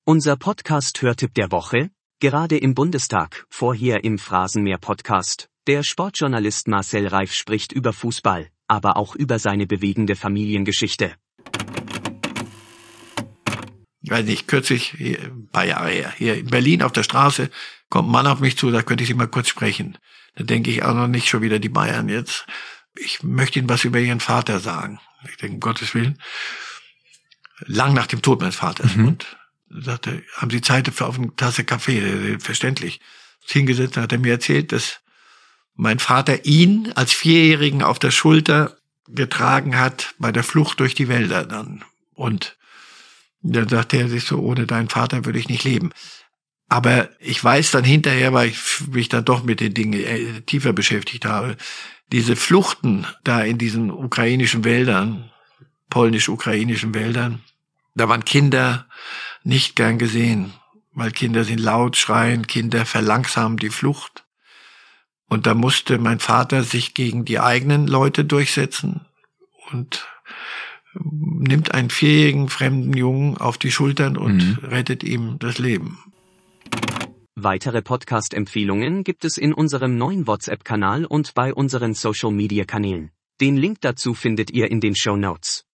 Unser Podcast-Hörtipp der Woche, gerade im Bundestag, vorher im Phrasenmäher-Podcast. Der Sportjournalist Marcel Reif spricht über Fußball, aber auch über seine bewegende Familiengeschichte. Weiß nicht, kürzlich, ein paar Jahre her, hier in Berlin auf der Straße, kommt ein Mann auf mich zu, da könnte ich Sie mal kurz sprechen. Da denke ich auch noch nicht schon wieder die Bayern jetzt. Ich möchte Ihnen was über Ihren Vater sagen. Ich denke, um Gottes Willen. Lang nach dem Tod meines Vaters. Und sagte, haben Sie Zeit für auf eine Tasse Kaffee? Verständlich. Hingesetzt, hat er mir erzählt, dass mein Vater ihn als Vierjährigen auf der Schulter getragen hat bei der Flucht durch die Wälder dann. Und dann sagte er sich so, ohne deinen Vater würde ich nicht leben. Aber ich weiß dann hinterher, weil ich mich dann doch mit den Dingen tiefer beschäftigt habe, diese Fluchten da in diesen ukrainischen Wäldern, polnisch-ukrainischen Wäldern, da waren Kinder nicht gern gesehen, weil Kinder sind laut, schreien, Kinder verlangsamen die Flucht. Und da musste mein Vater sich gegen die eigenen Leute durchsetzen und nimmt einen vierjährigen fremden Jungen auf die Schultern und rettet ihm das Leben. Weitere Podcast-Empfehlungen gibt es in unserem neuen WhatsApp-Kanal und bei unseren Social-Media-Kanälen. Den Link dazu findet ihr in den Shownotes.